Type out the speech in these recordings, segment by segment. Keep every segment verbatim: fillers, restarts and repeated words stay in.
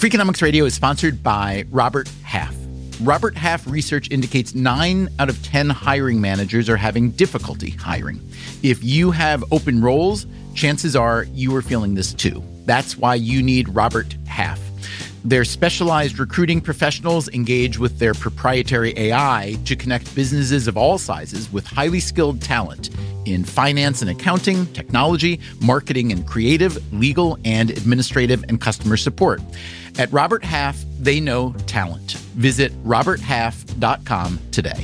Freakonomics Radio is sponsored by Robert Half. Robert Half research indicates nine out of ten hiring managers are having difficulty hiring. If you have open roles, chances are you are feeling this too. That's why you need Robert Half. Their specialized recruiting professionals engage with their proprietary A I to connect businesses of all sizes with highly skilled talent in finance and accounting, technology, marketing and creative, legal and administrative, and customer support. At Robert Half, they know talent. Visit robert half dot com today.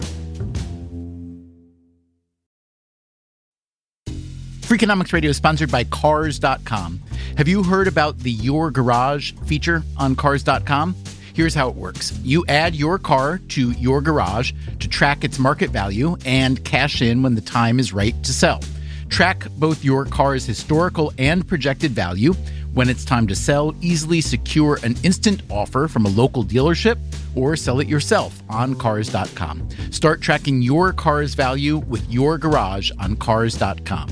Freakonomics Radio is sponsored by Cars dot com. Have you heard about the Your Garage feature on Cars dot com? Here's how it works. You add your car to Your Garage to track its market value and cash in when the time is right to sell. Track both your car's historical and projected value. When it's time to sell, easily secure an instant offer from a local dealership or sell it yourself on Cars dot com. Start tracking your car's value with Your Garage on Cars dot com.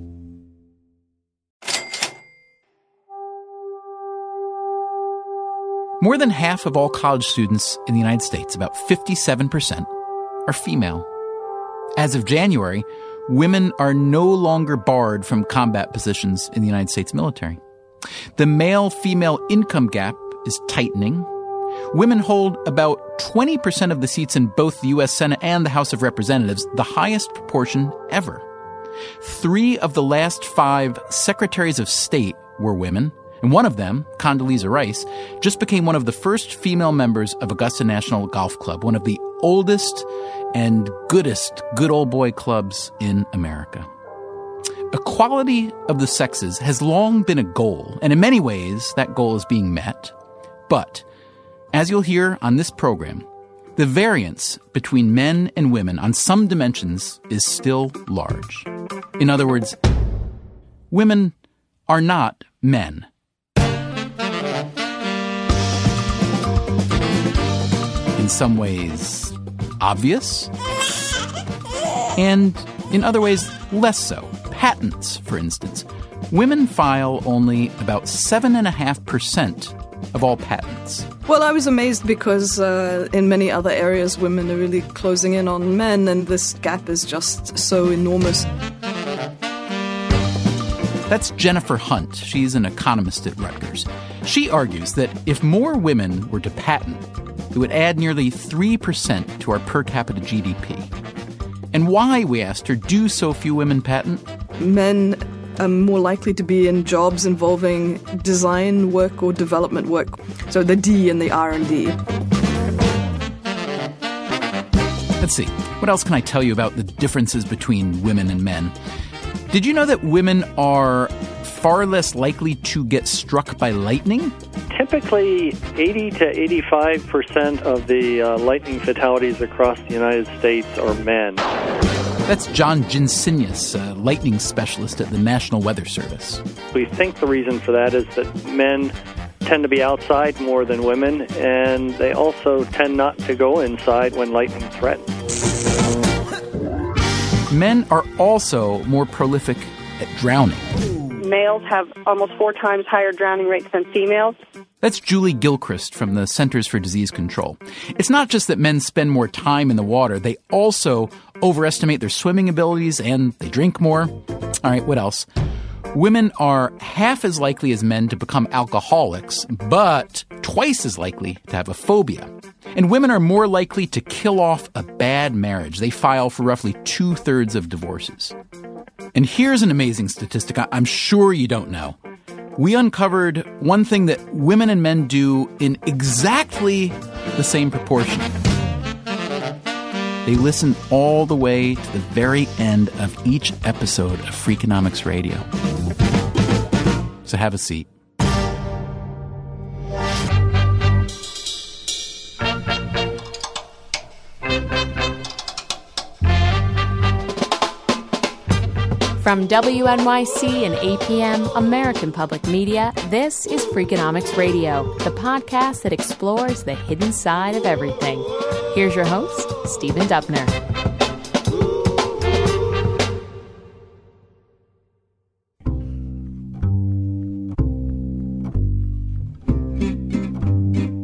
More than half of all college students in the United States, about fifty-seven percent, are female. As of January, women are no longer barred from combat positions in the United States military. The male-female income gap is tightening. Women hold about twenty percent of the seats in both the U S Senate and the House of Representatives, the highest proportion ever. Three of the last five secretaries of state were women, and one of them, Condoleezza Rice, just became one of the first female members of Augusta National Golf Club, one of the oldest and goodest good old boy clubs in America. Equality of the sexes has long been a goal, and in many ways that goal is being met. But, as you'll hear on this program, the variance between men and women on some dimensions is still large. In other words, women are not men. In some ways, obvious, and in other ways, less so. Patents, for instance. Women file only about seven point five percent of all patents. Well, I was amazed because uh, in many other areas, women are really closing in on men, and this gap is just so enormous. That's Jennifer Hunt. She's an economist at Rutgers. She argues that if more women were to patent, it would add nearly three percent to our per capita G D P. And why, we asked her, do so few women patent? Men are more likely to be in jobs involving design work or development work. So the D and the R and D. Let's see. What else can I tell you about the differences between women and men? Did you know that women are far less likely to get struck by lightning? Typically, eighty to eighty-five percent of the uh, lightning fatalities across the United States are men. That's John Jinsinius, a lightning specialist at the National Weather Service. We think the reason for that is that men tend to be outside more than women, and they also tend not to go inside when lightning threatens. Men are also more prolific at drowning. Males have almost four times higher drowning rates than females. That's Julie Gilchrist from the Centers for Disease Control. It's not just that men spend more time in the water, they also overestimate their swimming abilities and they drink more. All right, what else? Women are half as likely as men to become alcoholics, but twice as likely to have a phobia. And women are more likely to kill off a bad marriage. They file for roughly two-thirds of divorces. And here's an amazing statistic I'm sure you don't know. We uncovered one thing that women and men do in exactly the same proportion. They listen all the way to the very end of each episode of Freakonomics Radio. So have a seat. From W N Y C and A P M, American Public Media, this is Freakonomics Radio, the podcast that explores the hidden side of everything. Here's your host, Stephen Dubner.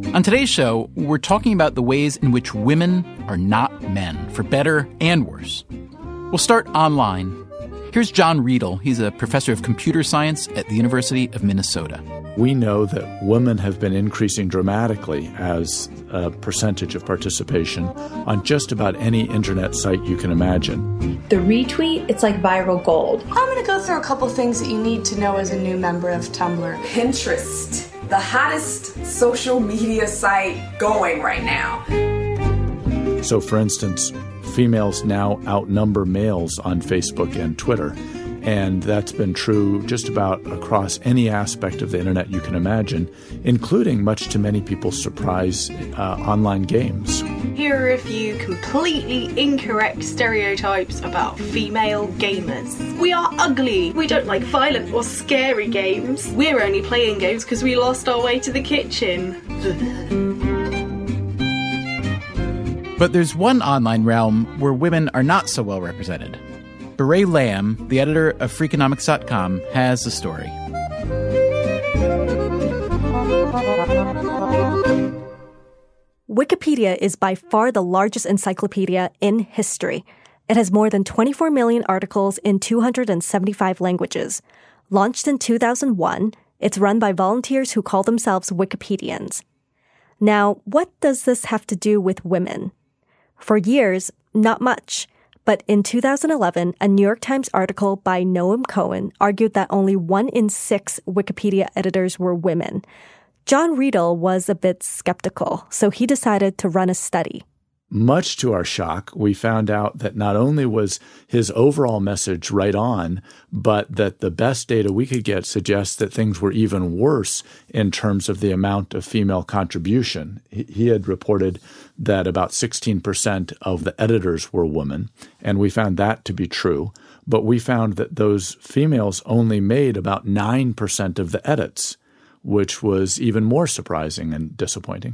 On today's show, we're talking about the ways in which women are not men, for better and worse. We'll start online. Here's John Riedel. He's a professor of computer science at the University of Minnesota. We know that women have been increasing dramatically as a percentage of participation on just about any internet site you can imagine. The retweet, it's like viral gold. I'm going to go through a couple things that you need to know as a new member of Tumblr. Pinterest, the hottest social media site going right now. So, for instance, females now outnumber males on Facebook and Twitter. And that's been true just about across any aspect of the internet you can imagine, including, much to many people's surprise, uh, online games. Here are a few completely incorrect stereotypes about female gamers. We are ugly. We don't like violent or scary games. We're only playing games because we lost our way to the kitchen. But there's one online realm where women are not so well represented. Beret Lamb, the editor of Freakonomics dot com, has the story. Wikipedia is by far the largest encyclopedia in history. It has more than twenty-four million articles in two hundred seventy-five languages. Launched in two thousand one, it's run by volunteers who call themselves Wikipedians. Now, what does this have to do with women? For years, not much. But in two thousand eleven, a New York Times article by Noam Cohen argued that only one in six Wikipedia editors were women. John Riedel was a bit skeptical, so he decided to run a study. Much to our shock, we found out that not only was his overall message right on, but that the best data we could get suggests that things were even worse in terms of the amount of female contribution. He had reported that about sixteen percent of the editors were women, and we found that to be true. But we found that those females only made about nine percent of the edits, which was even more surprising and disappointing.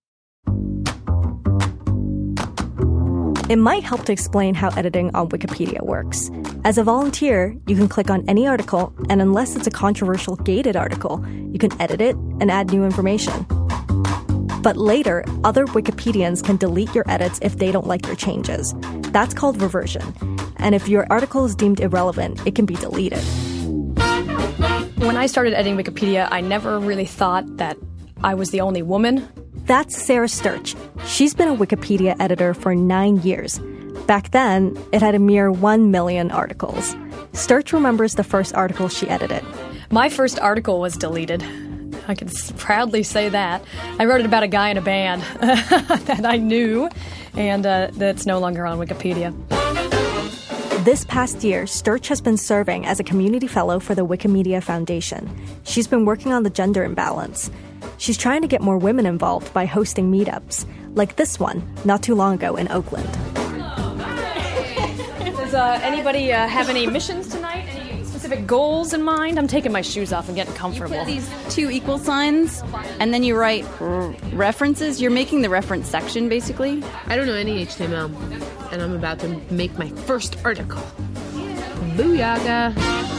It might help to explain how editing on Wikipedia works. As a volunteer, you can click on any article, and unless it's a controversial gated article, you can edit it and add new information. But later, other Wikipedians can delete your edits if they don't like your changes. That's called reversion. And if your article is deemed irrelevant, it can be deleted. When I started editing Wikipedia, I never really thought that I was the only woman. That's Sarah Sturch. She's been a Wikipedia editor for nine years. Back then, it had a mere one million articles. Sturch remembers the first article she edited. My first article was deleted. I can proudly say that. I wrote it about a guy in a band that I knew, and uh, that's no longer on Wikipedia. This past year, Sturch has been serving as a community fellow for the Wikimedia Foundation. She's been working on the gender imbalance. She's trying to get more women involved by hosting meetups, like this one, not too long ago in Oakland. Does uh, anybody uh, have any missions tonight? Any specific goals in mind? I'm taking my shoes off and getting comfortable. You put these two equal signs, and then you write r- references. You're making the reference section, basically. I don't know any H T M L, and I'm about to make my first article. Booyah!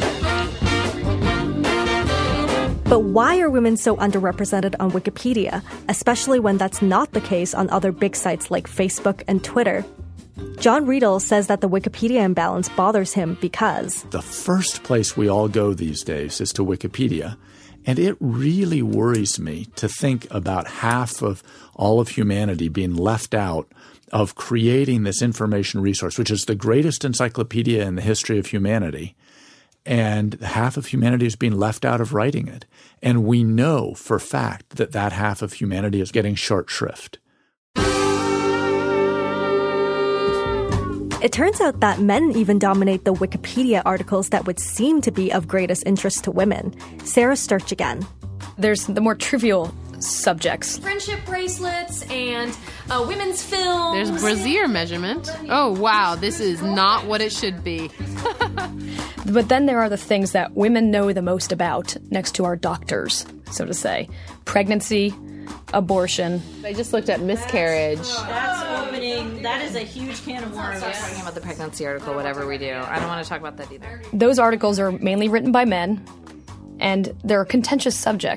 But why are women so underrepresented on Wikipedia, especially when that's not the case on other big sites like Facebook and Twitter? John Riedel says that the Wikipedia imbalance bothers him because the first place we all go these days is to Wikipedia, and it really worries me to think about half of all of humanity being left out of creating this information resource, which is the greatest encyclopedia in the history of humanity. And half of humanity is being left out of writing it. And we know for fact that that half of humanity is getting short shrift. It turns out that men even dominate the Wikipedia articles that would seem to be of greatest interest to women. Sarah Sturch again. There's the more trivial subjects. Friendship bracelets and uh, women's films. There's brassiere measurement. Oh, wow, this is not what it should be. But then there are the things that women know the most about, next to our doctors, so to say. Pregnancy, abortion. I just looked at miscarriage. That's opening. That is a huge can of worms. Stop talking about the pregnancy article, whatever we do. I don't want to talk about that either. Those articles are mainly written by men, and they're a contentious subject.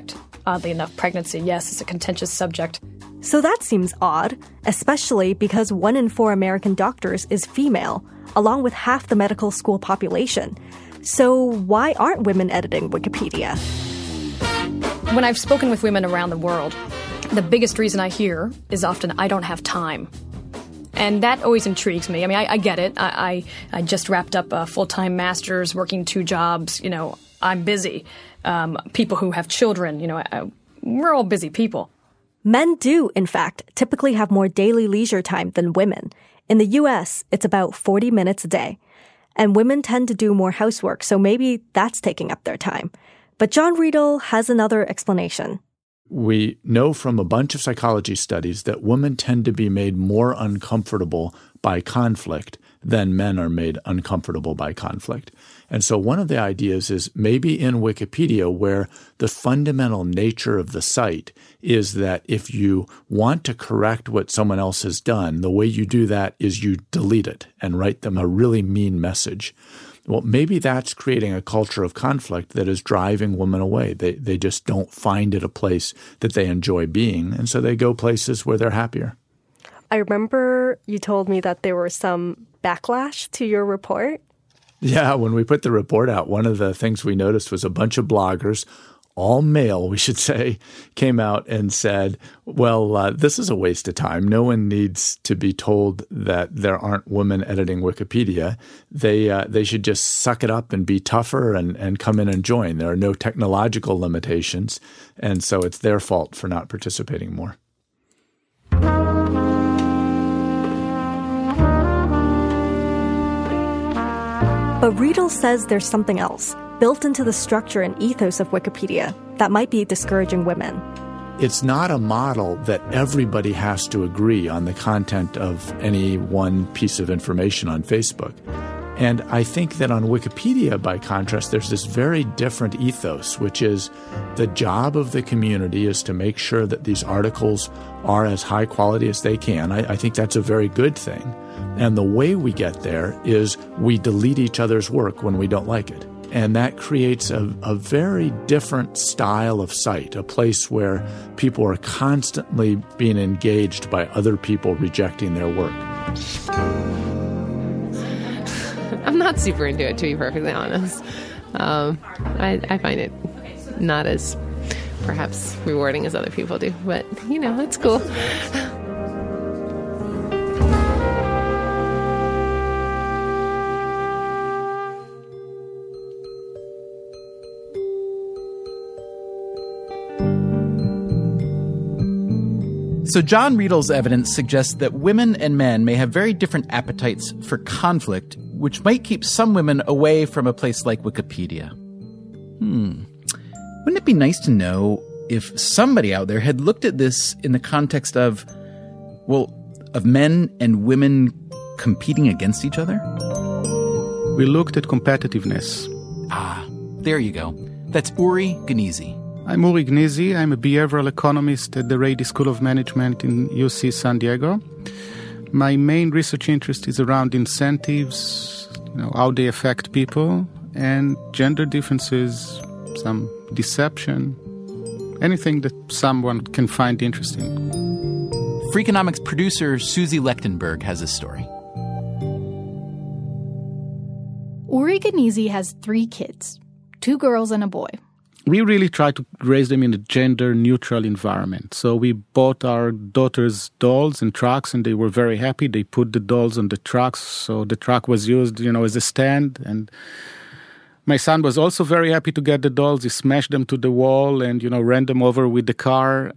oddly enough, pregnancy, yes, is a contentious subject. So that seems odd, especially because one in four American doctors is female, along with half the medical school population. So why aren't women editing Wikipedia? When I've spoken with women around the world, the biggest reason I hear is often, I don't have time. And that always intrigues me. I mean, I, I get it. I, I, I just wrapped up a full-time master's, working two jobs. You know, I'm busy. Um, people who have children, you know, I, we're all busy people. Men do, in fact, typically have more daily leisure time than women. In the U S, it's about forty minutes a day. And women tend to do more housework, so maybe that's taking up their time. But John Riedel has another explanation. We know from a bunch of psychology studies that women tend to be made more uncomfortable by conflict than men are made uncomfortable by conflict. And so one of the ideas is maybe in Wikipedia, where the fundamental nature of the site is that if you want to correct what someone else has done, the way you do that is you delete it and write them a really mean message. Well, maybe that's creating a culture of conflict that is driving women away. They they just don't find it a place that they enjoy being, and so they go places where they're happier. I remember you told me that there was some backlash to your report. Yeah, when we put the report out, one of the things we noticed was a bunch of bloggers, all male, we should say, came out and said, well, uh, this is a waste of time. No one needs to be told that there aren't women editing Wikipedia. They uh, they should just suck it up and be tougher and, and come in and join. There are no technological limitations, and so it's their fault for not participating more. But Riedel says there's something else built into the structure and ethos of Wikipedia that might be discouraging women. It's not a model that everybody has to agree on the content of any one piece of information on Facebook. And I think that on Wikipedia, by contrast, there's this very different ethos, which is the job of the community is to make sure that these articles are as high quality as they can. I, I think that's a very good thing. And the way we get there is we delete each other's work when we don't like it. And that creates a, a very different style of site, a place where people are constantly being engaged by other people rejecting their work. I'm not super into it, to be perfectly honest. Um, I, I find it not as perhaps rewarding as other people do, but, you know, it's cool. So John Riedel's evidence suggests that women and men may have very different appetites for conflict, which might keep some women away from a place like Wikipedia. Hmm. Wouldn't it be nice to know if somebody out there had looked at this in the context of, well, of men and women competing against each other? We looked at competitiveness. Ah, there you go. That's Uri Gnizzi. I'm Uri Gnizzi. I'm a behavioral economist at the Rady School of Management in U C San Diego. My main research interest is around incentives, you know, how they affect people, and gender differences, some deception, anything that someone can find interesting. Freakonomics producer Susie Lechtenberg has this story. Uri Gnizzi has three kids, two girls and a boy. We really try to raise them in a gender-neutral environment. So we bought our daughters dolls and trucks, and they were very happy. They put the dolls on the trucks, so the truck was used, you know, as a stand. And my son was also very happy to get the dolls. He smashed them to the wall and, you know, ran them over with the car.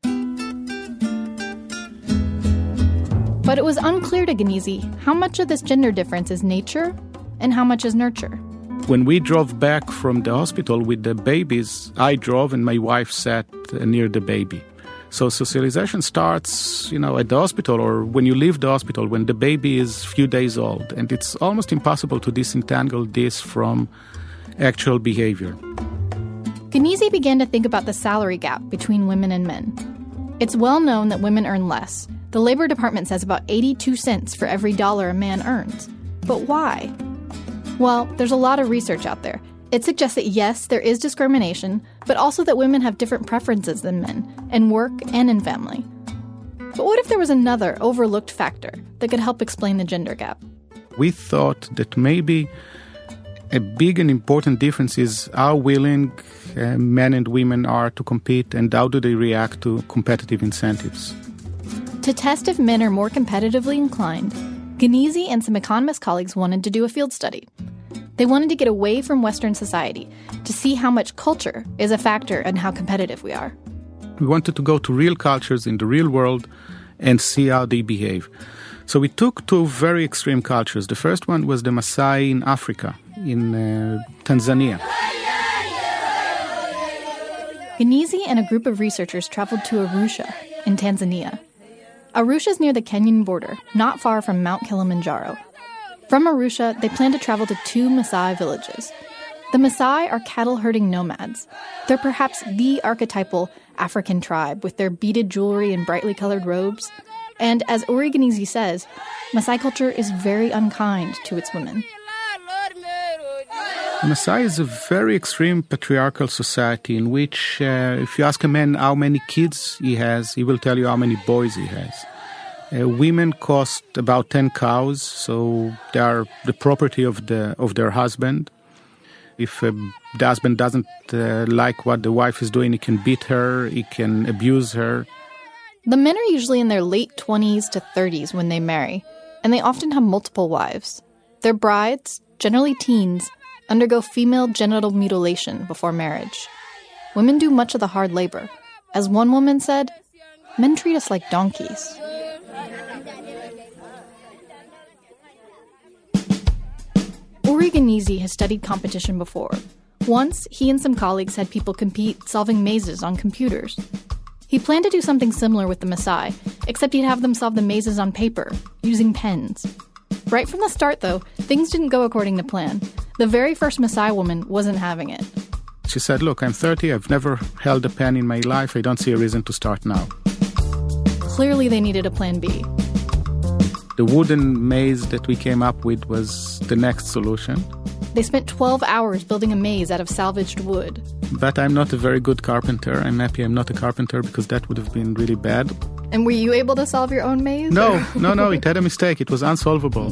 But it was unclear to Gnizzi how much of this gender difference is nature and how much is nurture. When we drove back from the hospital with the babies, I drove and my wife sat near the baby. So socialization starts, you know, at the hospital or when you leave the hospital, when the baby is a few days old. And it's almost impossible to disentangle this from actual behavior. Gnizzi began to think about the salary gap between women and men. It's well known that women earn less. The Labor Department says about eighty-two cents for every dollar a man earns. But why? Well, there's a lot of research out there. It suggests that yes, there is discrimination, but also that women have different preferences than men, in work and in family. But what if there was another overlooked factor that could help explain the gender gap? We thought that maybe a big and important difference is how willing uh, men and women are to compete and how do they react to competitive incentives. To test if men are more competitively inclined, Ghanesi and some economist colleagues wanted to do a field study. They wanted to get away from Western society to see how much culture is a factor in how competitive we are. We wanted to go to real cultures in the real world and see how they behave. So we took two very extreme cultures. The first one was the Maasai in Africa, in uh, Tanzania. Ghanesi and a group of researchers traveled to Arusha in Tanzania. Arusha is near the Kenyan border, not far from Mount Kilimanjaro. From Arusha, they plan to travel to two Maasai villages. The Maasai are cattle-herding nomads. They're perhaps the archetypal African tribe with their beaded jewelry and brightly colored robes. And as Uri Ghanesi says, Maasai culture is very unkind to its women. Maasai is a very extreme patriarchal society in which uh, if you ask a man how many kids he has, he will tell you how many boys he has. Uh, women cost about ten cows, so they are the property of the of their husband. If uh, the husband doesn't uh, like what the wife is doing, he can beat her, he can abuse her. The men are usually in their late twenties to thirties when they marry, and they often have multiple wives. Their brides, generally teens, undergo female genital mutilation before marriage. Women do much of the hard labor. As one woman said, men treat us like donkeys. Uri Ghanesi has studied competition before. Once, he and some colleagues had people compete solving mazes on computers. He planned to do something similar with the Maasai, except he'd have them solve the mazes on paper, using pens. Right from the start, though, things didn't go according to plan. The very first Maasai woman wasn't having it. She said, look, I'm thirty, I've never held a pen in my life, I don't see a reason to start now. Clearly they needed a plan B. The wooden maze that we came up with was the next solution. They spent twelve hours building a maze out of salvaged wood. But I'm not a very good carpenter. I'm happy I'm not a carpenter because that would have been really bad. And were you able to solve your own maze? No, no, no, it had a mistake. It was unsolvable.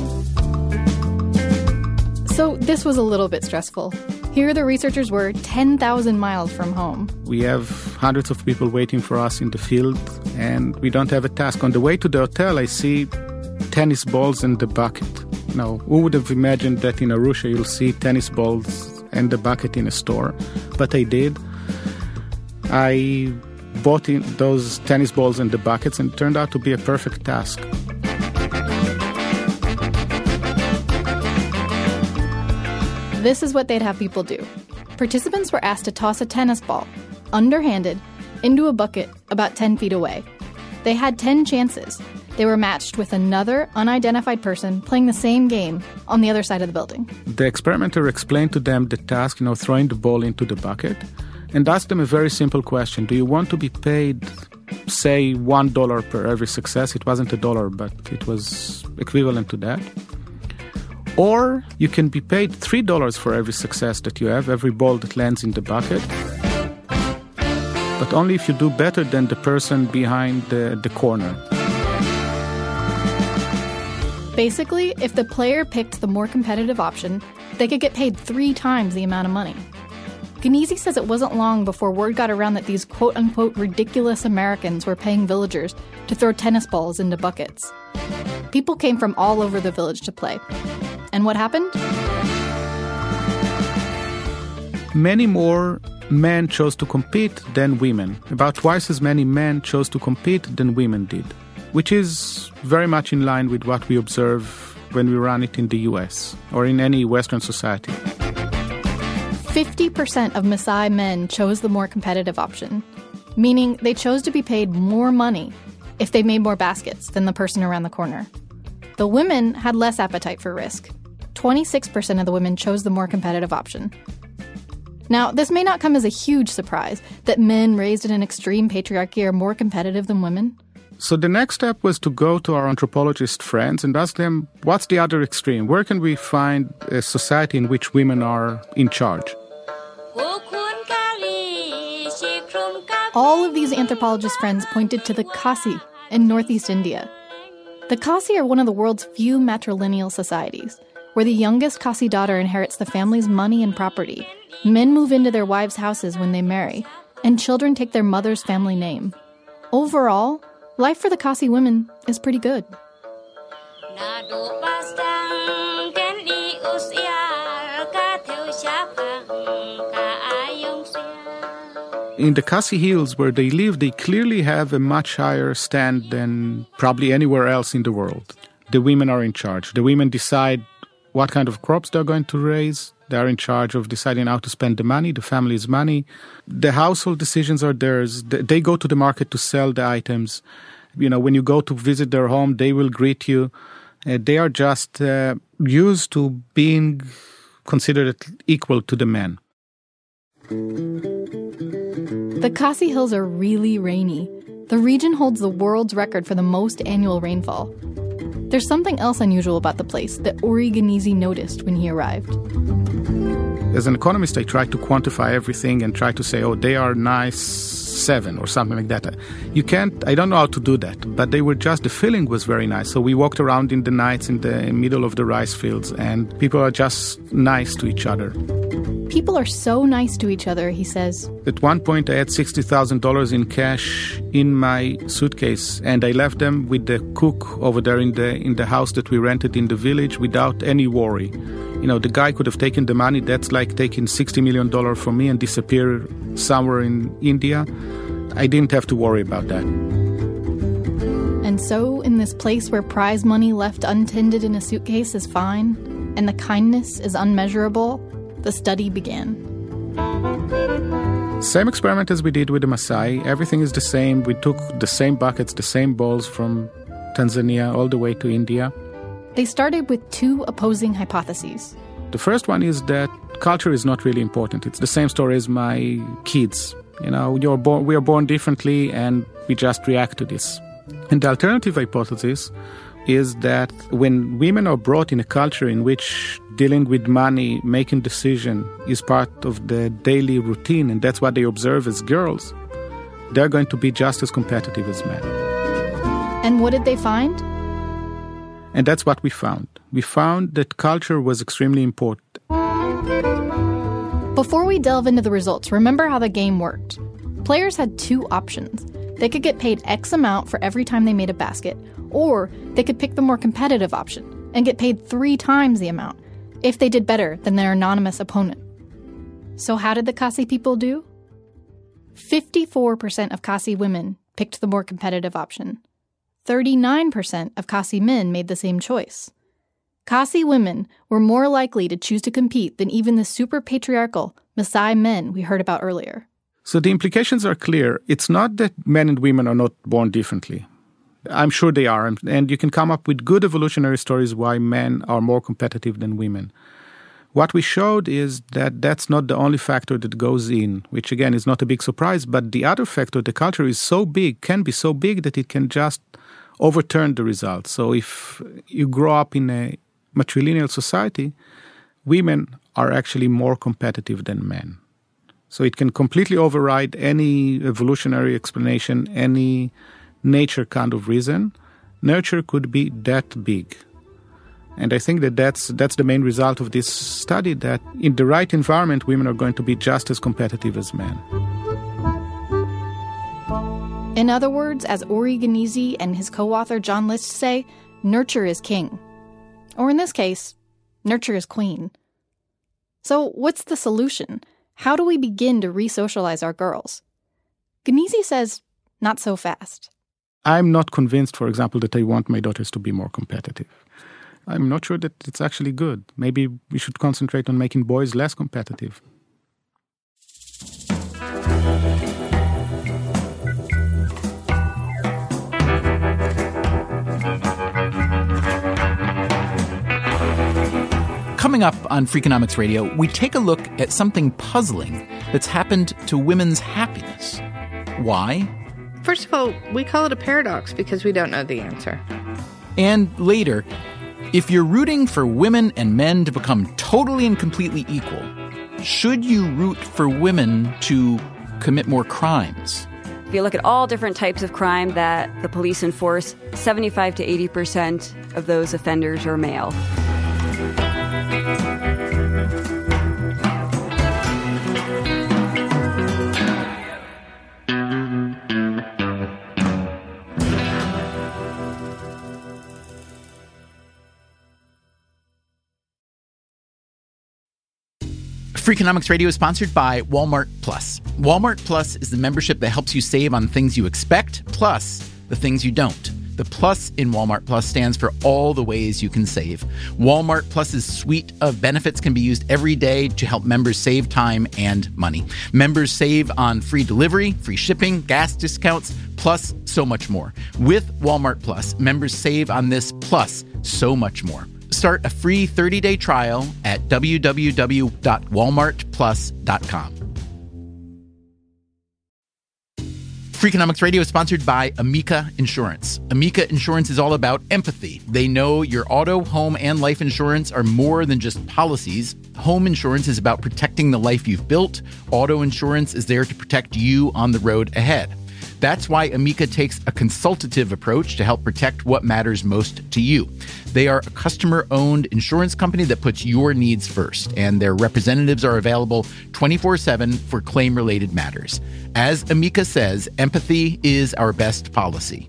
So this was a little bit stressful. Here the researchers were ten thousand miles from home. We have hundreds of people waiting for us in the field, and we don't have a task. On the way to the hotel, I see tennis balls and the bucket. Now, who would have imagined that in Arusha you'll see tennis balls and the bucket in a store? But I did. I bought in those tennis balls and the buckets, and it turned out to be a perfect task. This is what they'd have people do. Participants were asked to toss a tennis ball, underhanded, into a bucket about ten feet away. They had ten chances. They were matched with another unidentified person playing the same game on the other side of the building. The experimenter explained to them the task, you know, throwing the ball into the bucket, and asked them a very simple question. Do you want to be paid, say, one dollar per every success? It wasn't a dollar, but it was equivalent to that. Or you can be paid three dollars for every success that you have, every ball that lands in the bucket, but only if you do better than the person behind the, the corner. Basically, if the player picked the more competitive option, they could get paid three times the amount of money. Ghanesi says it wasn't long before word got around that these quote-unquote ridiculous Americans were paying villagers to throw tennis balls into buckets. People came from all over the village to play. And what happened? Many more men chose to compete than women. About twice as many men chose to compete than women did, which is very much in line with what we observe when we run it in the U S or in any Western society. fifty percent of Maasai men chose the more competitive option, meaning they chose to be paid more money if they made more baskets than the person around the corner. The women had less appetite for risk. twenty-six percent of the women chose the more competitive option. Now, this may not come as a huge surprise that men raised in an extreme patriarchy are more competitive than women. So the next step was to go to our anthropologist friends and ask them, what's the other extreme? Where can we find a society in which women are in charge? All of these anthropologist friends pointed to the Khasi in northeast India. The Khasi are one of the world's few matrilineal societies, where the youngest Khasi daughter inherits the family's money and property. Men move into their wives' houses when they marry, and children take their mother's family name. Overall, life for the Khasi women is pretty good. In the Khasi Hills, where they live, they clearly have a much higher stand than probably anywhere else in the world. The women are in charge. The women decide what kind of crops they're going to raise. They're in charge of deciding how to spend the money, the family's money. The household decisions are theirs. They go to the market to sell the items. You know, when you go to visit their home, they will greet you. Uh, they are just uh, used to being considered equal to the men. The Khasi Hills are really rainy. The region holds the world's record for the most annual rainfall. There's something else unusual about the place that Uri Genizi noticed when he arrived. As an economist, I try to quantify everything and try to say, oh, they are nice seven or something like that. You can't, I don't know how to do that, but they were just, the feeling was very nice. So we walked around in the nights in the middle of the rice fields, and people are just nice to each other. People are so nice to each other, he says. At one point, I had sixty thousand dollars in cash in my suitcase, and I left them with the cook over there in the in the house that we rented in the village without any worry. You know, the guy could have taken the money. That's like taking sixty million dollars from me and disappear somewhere in India. I didn't have to worry about that. And so, in this place where prize money left untended in a suitcase is fine, and the kindness is unmeasurable, the study began. Same experiment as we did with the Maasai. Everything is the same. We took the same buckets, the same bowls from Tanzania all the way to India. They started with two opposing hypotheses. The first one is that culture is not really important. It's the same story as my kids. You know, you're born, we are born differently and we just react to this. And the alternative hypothesis is that when women are brought in a culture in which dealing with money, making decisions is part of the daily routine, and that's what they observe as girls, they're going to be just as competitive as men. And what did they find? And that's what we found. We found that culture was extremely important. Before we delve into the results, remember how the game worked. Players had two options. They could get paid X amount for every time they made a basket, or they could pick the more competitive option and get paid three times the amount if they did better than their anonymous opponent. So how did the Khasi people do? fifty-four percent of Khasi women picked the more competitive option. thirty-nine percent of Khasi men made the same choice. Khasi women were more likely to choose to compete than even the super patriarchal Maasai men we heard about earlier. So the implications are clear. It's not that men and women are not born differently. I'm sure they are, and you can come up with good evolutionary stories why men are more competitive than women. What we showed is that that's not the only factor that goes in, which again is not a big surprise, but the other factor, the culture is so big, can be so big that it can just overturn the results. So if you grow up in a matrilineal society, women are actually more competitive than men. So it can completely override any evolutionary explanation, any nature kind of reason. Nurture could be that big. And I think that that's, that's the main result of this study, that in the right environment, women are going to be just as competitive as men. In other words, as Uri Genizi and his co-author John List say, nurture is king. Or in this case, nurture is queen. So what's the solution? How do we begin to re-socialize our girls? Genizi says, not so fast. I'm not convinced, for example, that I want my daughters to be more competitive. I'm not sure that it's actually good. Maybe we should concentrate on making boys less competitive. Coming up on Freakonomics Radio, we take a look at something puzzling that's happened to women's happiness. Why? First of all, we call it a paradox because we don't know the answer. And later, if you're rooting for women and men to become totally and completely equal, should you root for women to commit more crimes? If you look at all different types of crime that the police enforce, seventy-five to eighty percent of those offenders are male. Freakonomics Radio is sponsored by Walmart Plus. Walmart Plus is the membership that helps you save on things you expect, plus the things you don't. The plus in Walmart Plus stands for all the ways you can save. Walmart Plus's suite of benefits can be used every day to help members save time and money. Members save on free delivery, free shipping, gas discounts, plus so much more. With Walmart Plus, members save on this plus so much more. Start a free thirty-day trial at w w w dot walmart plus dot com. Freakonomics Radio is sponsored by Amica Insurance. Amica Insurance is all about empathy. They know your auto, home, and life insurance are more than just policies. Home insurance is about protecting the life you've built. Auto insurance is there to protect you on the road ahead. That's why Amica takes a consultative approach to help protect what matters most to you. They are a customer-owned insurance company that puts your needs first, and their representatives are available twenty-four seven for claim-related matters. As Amica says, empathy is our best policy.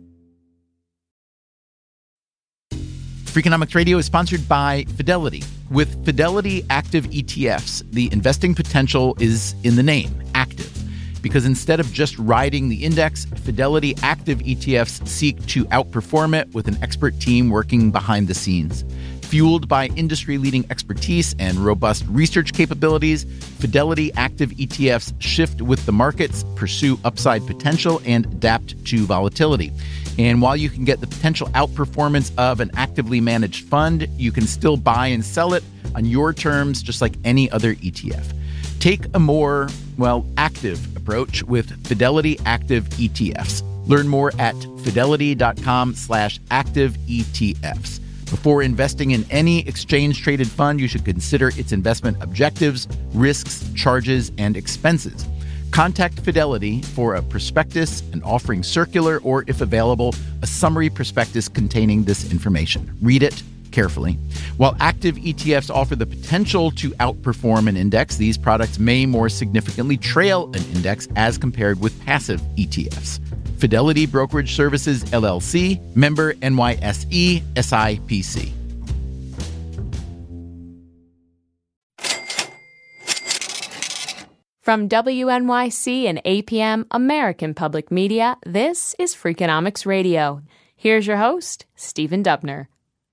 Freakonomics Radio is sponsored by Fidelity. With Fidelity Active E T Fs, the investing potential is in the name, active. Because instead of just riding the index, Fidelity Active E T Fs seek to outperform it with an expert team working behind the scenes. Fueled by industry-leading expertise and robust research capabilities, Fidelity Active E T Fs shift with the markets, pursue upside potential, and adapt to volatility. And while you can get the potential outperformance of an actively managed fund, you can still buy and sell it on your terms, just like any other E T F. Take a more, well, active approach with Fidelity Active E T Fs. Learn more at fidelity.com slash active ETFs. Before investing in any exchange-traded fund, you should consider its investment objectives, risks, charges, and expenses. Contact Fidelity for a prospectus, an offering circular, or, if available, a summary prospectus containing this information. Read it carefully. While active E T Fs offer the potential to outperform an index, these products may more significantly trail an index as compared with passive E T Fs. Fidelity Brokerage Services, L L C, member N Y S E, S I P C. From W N Y C and A P M, American Public Media, this is Freakonomics Radio. Here's your host, Stephen Dubner.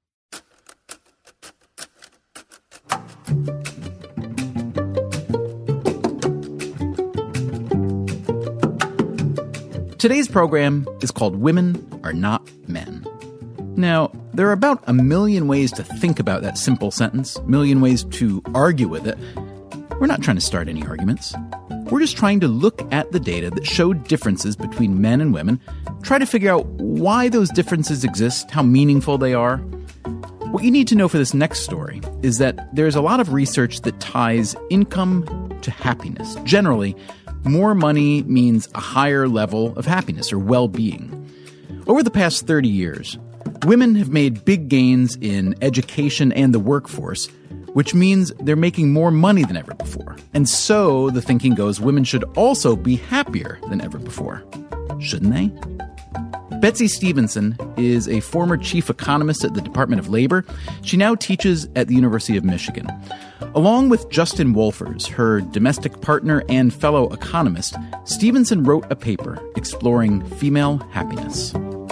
Today's program is called Women Are Not Men. Now, there are about a million ways to think about that simple sentence, a million ways to argue with it. We're not trying to start any arguments. We're just trying to look at the data that show differences between men and women, try to figure out why those differences exist, how meaningful they are. What you need to know for this next story is that there's a lot of research that ties income to happiness. Generally, more money means a higher level of happiness or well-being. Over the past thirty years, women have made big gains in education and the workforce, which means they're making more money than ever before. And so the thinking goes women should also be happier than ever before. Shouldn't they? Betsy Stevenson is a former chief economist at the Department of Labor. She now teaches at the University of Michigan. Along with Justin Wolfers, her domestic partner and fellow economist, Stevenson wrote a paper exploring female happiness.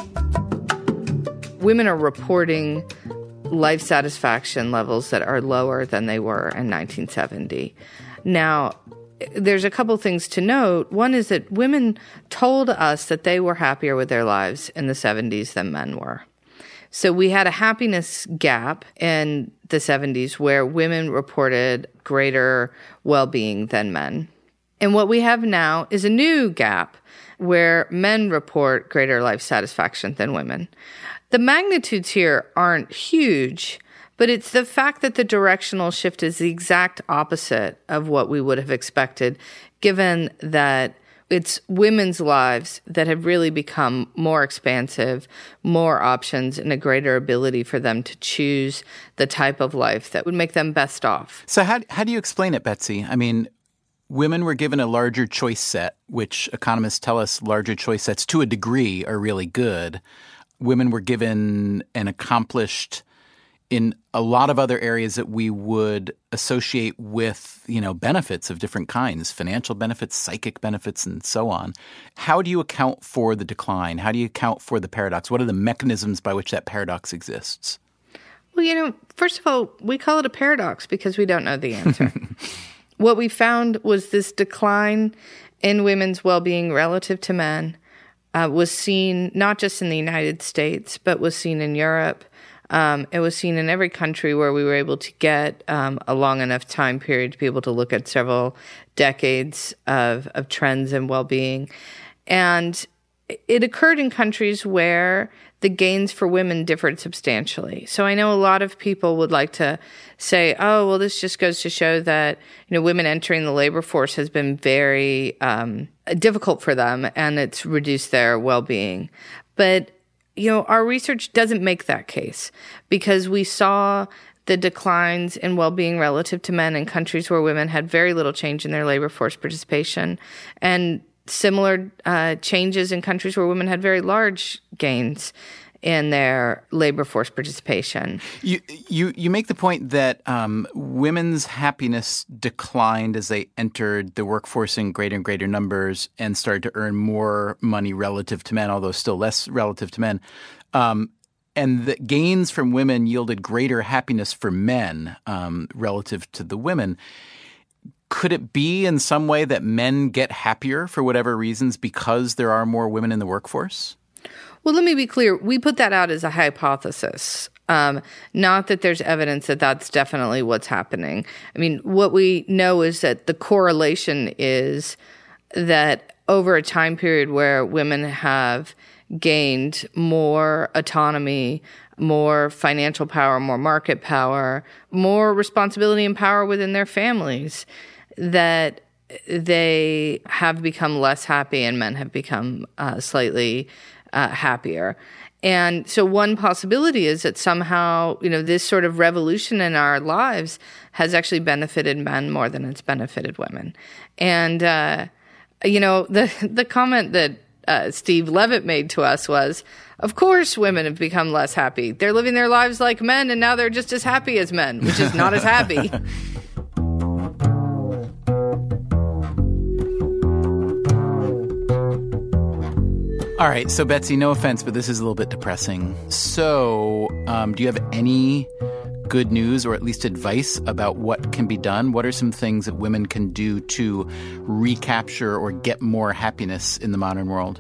Women are reporting life satisfaction levels that are lower than they were in nineteen seventy. Now, there's a couple things to note. One is that women told us that they were happier with their lives in the seventies than men were. So we had a happiness gap in the seventies where women reported greater well-being than men. And what we have now is a new gap. where men report greater life satisfaction than women. The magnitudes here aren't huge, but it's the fact that the directional shift is the exact opposite of what we would have expected, given that it's women's lives that have really become more expansive, more options, and a greater ability for them to choose the type of life that would make them best off. So how how do you explain it, Betsy? I mean, women were given a larger choice set, which economists tell us larger choice sets to a degree are really good. Women were given and accomplished in a lot of other areas that we would associate with, you know, benefits of different kinds, financial benefits, psychic benefits, and so on. How do you account for the decline? How do you account for the paradox? What are the mechanisms by which that paradox exists? Well, you know, first of all, we call it a paradox because we don't know the answer. What we found was this decline in women's well-being relative to men uh, was seen not just in the United States, but was seen in Europe. Um, it was seen in every country where we were able to get um, a long enough time period to be able to look at several decades of, of trends in well-being. And it occurred in countries where the gains for women differed substantially. So I know a lot of people would like to say, oh, well, this just goes to show that, you know, women entering the labor force has been very um, difficult for them and it's reduced their well-being. But you know, our research doesn't make that case because we saw the declines in well-being relative to men in countries where women had very little change in their labor force participation and similar uh, changes in countries where women had very large gains in their labor force participation. You you you make the point that um, women's happiness declined as they entered the workforce in greater and greater numbers and started to earn more money relative to men, although still less relative to men. Um, and the gains from women yielded greater happiness for men um, relative to the women. Could it be in some way that men get happier for whatever reasons because there are more women in the workforce? Well, let me be clear. We put that out as a hypothesis, um, not that there's evidence that that's definitely what's happening. I mean, what we know is that the correlation is that over a time period where women have gained more autonomy, more financial power, more market power, more responsibility and power within their families, that they have become less happy and men have become uh, slightly Uh, happier. And so one possibility is that somehow, you know, this sort of revolution in our lives has actually benefited men more than it's benefited women. And, uh, you know, the the comment that uh, Steve Levitt made to us was, of course women have become less happy. They're living their lives like men, and now they're just as happy as men, which is not as happy. All right. So, Betsy, no offense, but this is a little bit depressing. So um, do you have any good news or at least advice about what can be done? What are some things that women can do to recapture or get more happiness in the modern world?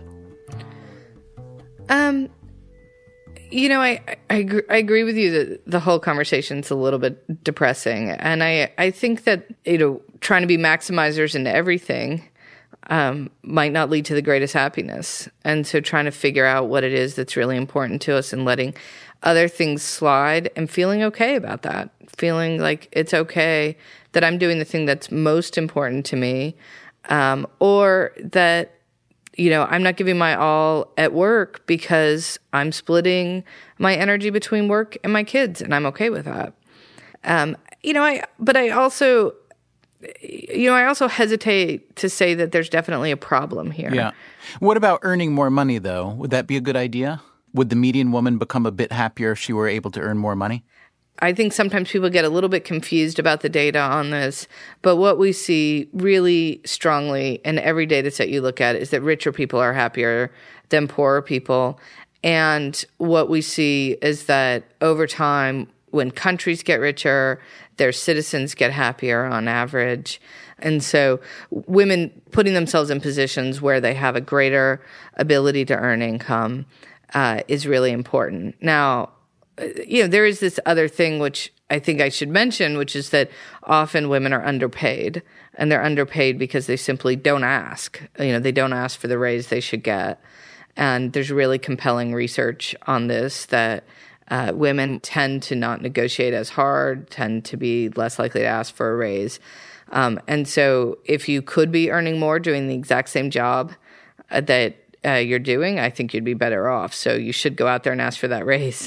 Um, you know, I, I, agree, I agree with you that the whole conversation's a little bit depressing. And I, I think that, you know, trying to be maximizers into everything Um, might not lead to the greatest happiness. And so trying to figure out what it is that's really important to us and letting other things slide and feeling okay about that, feeling like it's okay that I'm doing the thing that's most important to me, um, or that, you know, I'm not giving my all at work because I'm splitting my energy between work and my kids, and I'm okay with that. Um, you know, I, but I also... You know, I also hesitate to say that there's definitely a problem here. Yeah. What about earning more money, though? Would that be a good idea? Would the median woman become a bit happier if she were able to earn more money? I think sometimes people get a little bit confused about the data on this, but what we see really strongly in every data set you look at is that richer people are happier than poorer people. And what we see is that over time, when countries get richer, their citizens get happier on average. And so women putting themselves in positions where they have a greater ability to earn income uh, is really important. Now, you know, there is this other thing which I think I should mention, which is that often women are underpaid, and they're underpaid because they simply don't ask. You know, they don't ask for the raise they should get. And there's really compelling research on this that uh, women tend to not negotiate as hard, tend to be less likely to ask for a raise. Um, and so if you could be earning more doing the exact same job uh, that uh, you're doing, I think you'd be better off. So you should go out there and ask for that raise.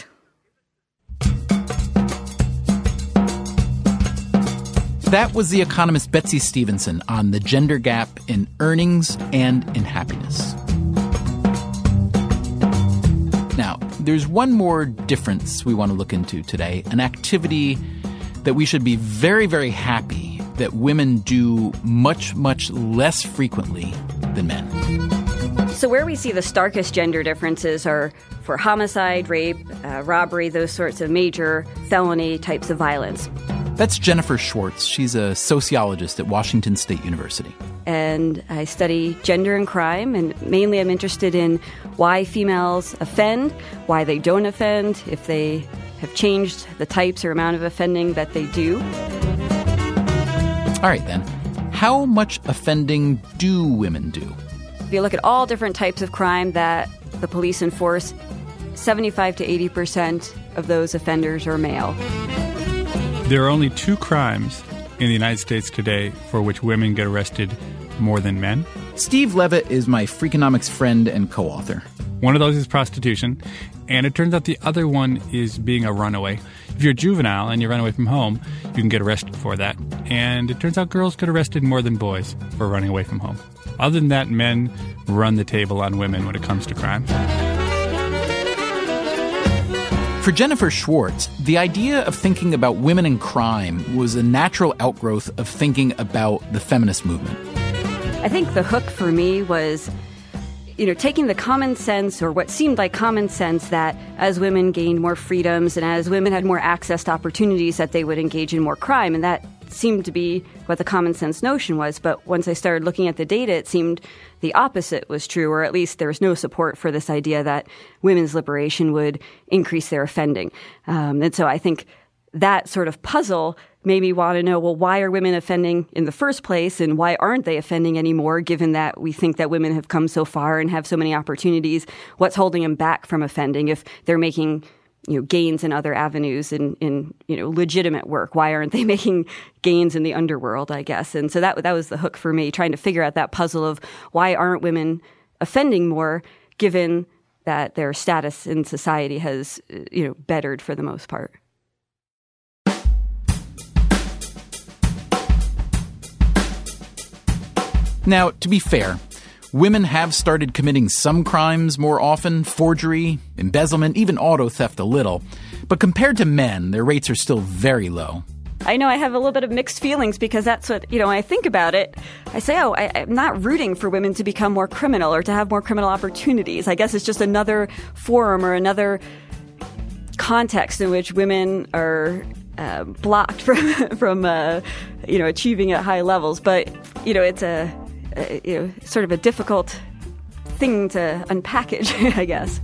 That was the economist Betsy Stevenson on the gender gap in earnings and in happiness. Now, there's one more difference we want to look into today, an activity that we should be very, very happy that women do much, much less frequently than men. So where we see the starkest gender differences are for homicide, rape, uh, robbery, those sorts of major felony types of violence. That's Jennifer Schwartz. She's a sociologist at Washington State University. And I study gender and crime, and mainly I'm interested in why females offend, why they don't offend, if they have changed the types or amount of offending that they do. All right, then. How much offending do women do? If you look at all different types of crime that the police enforce, seventy-five to eighty percent of those offenders are male. There are only two crimes in the United States today for which women get arrested more than men. Steve Levitt is my Freakonomics friend and co-author. One of those is prostitution, and it turns out the other one is being a runaway. If you're a juvenile and you run away from home, you can get arrested for that. And it turns out girls get arrested more than boys for running away from home. Other than that, men run the table on women when it comes to crime. For Jennifer Schwartz, the idea of thinking about women in crime was a natural outgrowth of thinking about the feminist movement. I think the hook for me was, you know, taking the common sense, or what seemed like common sense, that as women gained more freedoms and as women had more access to opportunities, that they would engage in more crime. And that seemed to be what the common sense notion was. But once I started looking at the data, it seemed the opposite was true, or at least there was no support for this idea that women's liberation would increase their offending. Um, and so I think that sort of puzzle made me want to know, well, why are women offending in the first place, and why aren't they offending anymore, given that we think that women have come so far and have so many opportunities? What's holding them back from offending if they're making, you know, gains in other avenues in, in, you know, legitimate work? Why aren't they making gains in the underworld, I guess? And so that that was the hook for me, trying to figure out that puzzle of why aren't women offending more, given that their status in society has, you know, bettered for the most part. Now, to be fair, women have started committing some crimes more often, forgery, embezzlement, even auto theft a little. But compared to men, their rates are still very low. I know I have a little bit of mixed feelings, because that's what, you know, I think about it. I say, oh, I, I'm not rooting for women to become more criminal or to have more criminal opportunities. I guess it's just another forum or another context in which women are uh, blocked from, from uh, you know, achieving at high levels. But, you know, it's a... Uh, you know, sort of a difficult thing to unpackage, I guess.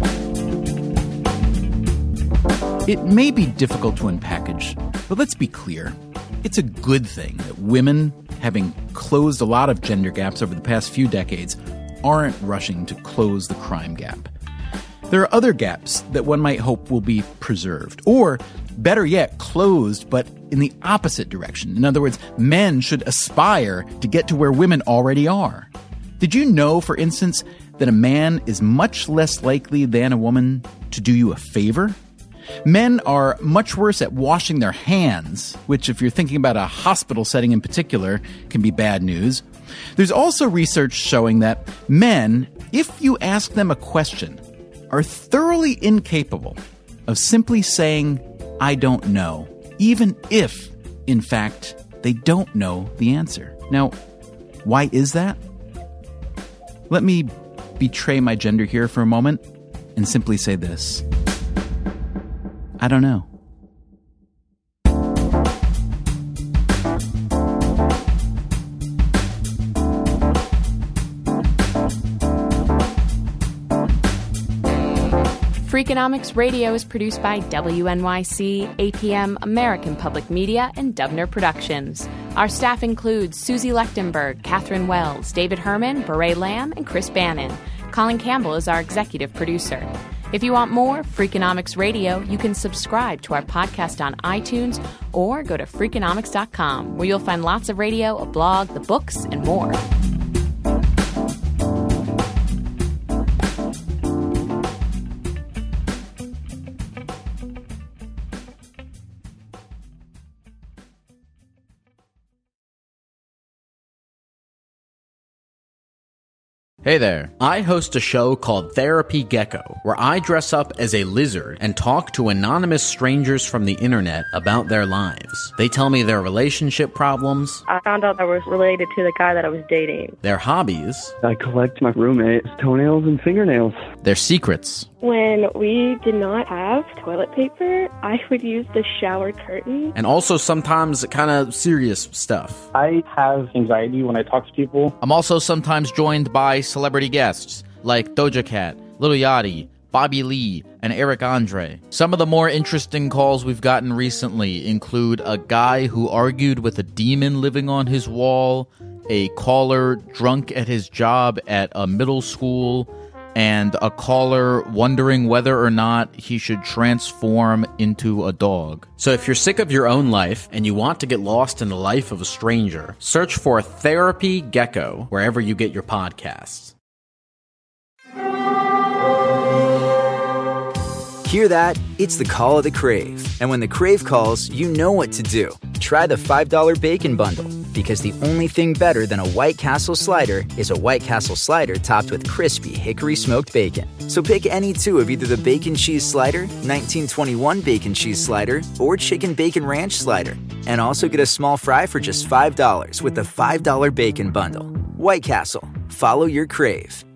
It may be difficult to unpackage, but let's be clear. It's a good thing that women, having closed a lot of gender gaps over the past few decades, aren't rushing to close the crime gap. There are other gaps that one might hope will be preserved, or better yet, closed, but in the opposite direction. In other words, men should aspire to get to where women already are. Did you know, for instance, that a man is much less likely than a woman to do you a favor? Men are much worse at washing their hands, which, if you're thinking about a hospital setting in particular, can be bad news. There's also research showing that men, if you ask them a question, are thoroughly incapable of simply saying, I don't know, even if, in fact, they don't know the answer. Now, why is that? Let me betray my gender here for a moment and simply say this. I don't know. Freakonomics Radio is produced by W N Y C, A P M, American Public Media, and Dubner Productions. Our staff includes Susie Lechtenberg, Catherine Wells, David Herman, Beret Lamb, and Chris Bannon. Colin Campbell is our executive producer. If you want more Freakonomics Radio, you can subscribe to our podcast on iTunes or go to Freakonomics dot com, where you'll find lots of radio, a blog, the books, and more. Hey there. I host a show called Therapy Gecko, where I dress up as a lizard and talk to anonymous strangers from the internet about their lives. They tell me their relationship problems. I found out I was related to the guy that I was dating. Their hobbies. I collect my roommate's toenails and fingernails. Their secrets. When we did not have toilet paper, I would use the shower curtain. And also sometimes kind of serious stuff. I have anxiety when I talk to people. I'm also sometimes joined by celebrity guests like Doja Cat, Lil Yachty, Bobby Lee, and Eric Andre. Some of the more interesting calls we've gotten recently include a guy who argued with a demon living on his wall, a caller drunk at his job at a middle school, and a caller wondering whether or not he should transform into a dog. So if you're sick of your own life and you want to get lost in the life of a stranger, search for Therapy Gecko wherever you get your podcasts. Hear that? It's the call of the Crave. And when the Crave calls, you know what to do. Try the five dollar Bacon Bundle, because the only thing better than a White Castle slider is a White Castle slider topped with crispy hickory smoked bacon. So pick any two of either the Bacon Cheese Slider, nineteen twenty-one Bacon Cheese Slider, or Chicken Bacon Ranch Slider. And also get a small fry for just five dollars with the five dollar Bacon Bundle. White Castle. Follow your Crave.